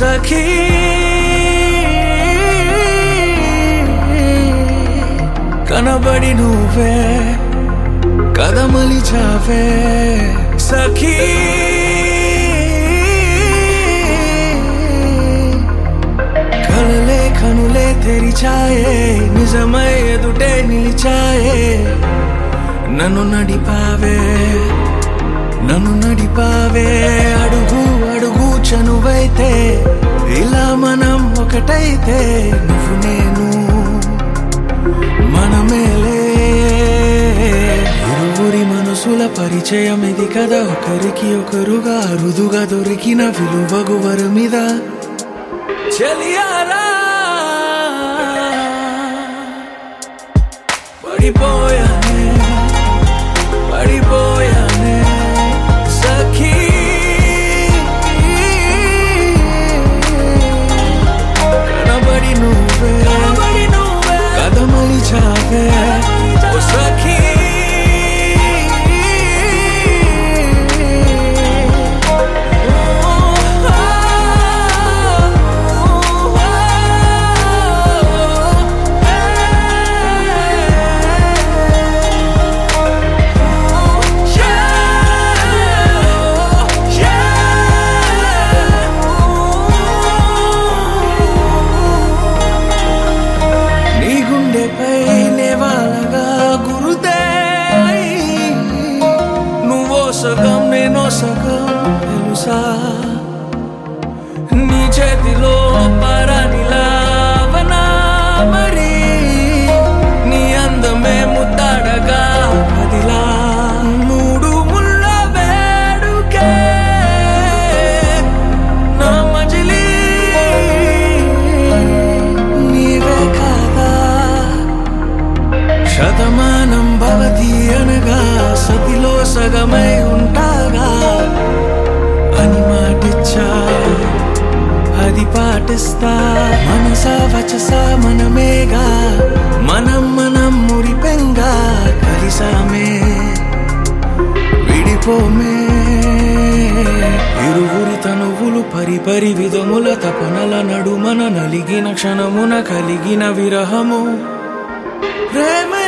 సఖీ కనబడి నువ్వే కదమలిచావే సఖీ కలలే కనులే తెరిచాయే నిజమై ఎదుటే నిలిచాయే నన్ను నడిపావే అడుగు అడుగు చనువైతే ఇలా మనం ఒకటైతే నువ్వు నేను మనమేలే ఇరువురి మనసుల పరిచయం ఇది కదా ఒకరికి ఒకరుగా అరుదుగా దొరికిన విలువగు వరమిద చెలియారా పడిపోయానే సఖీ కనబడి నువ్వే కదమలిచావే ఓ సఖీ సగం నేనో సగం తెలుసా నీ చేతిలో పరానిలావనా మరి నీ అందమే ముద్దాడగా పదిలా మూడు ముళ్ళ వేడుకే నా మజిలీ నీవే కాదా శతమానం భవతి అనగా సతిలో సగమై ఉంటాగా అని మాటిచ్చా అది పాటిస్తా మనసా వచసా మనమేగా మనం మురిపెంగా కలిసామే విడిపోమే ఇరువురి తనువులు పరిపరి విధముల తపనల నడుమన నలిగిన క్షణమున కలిగిన విరహము ప్రేమ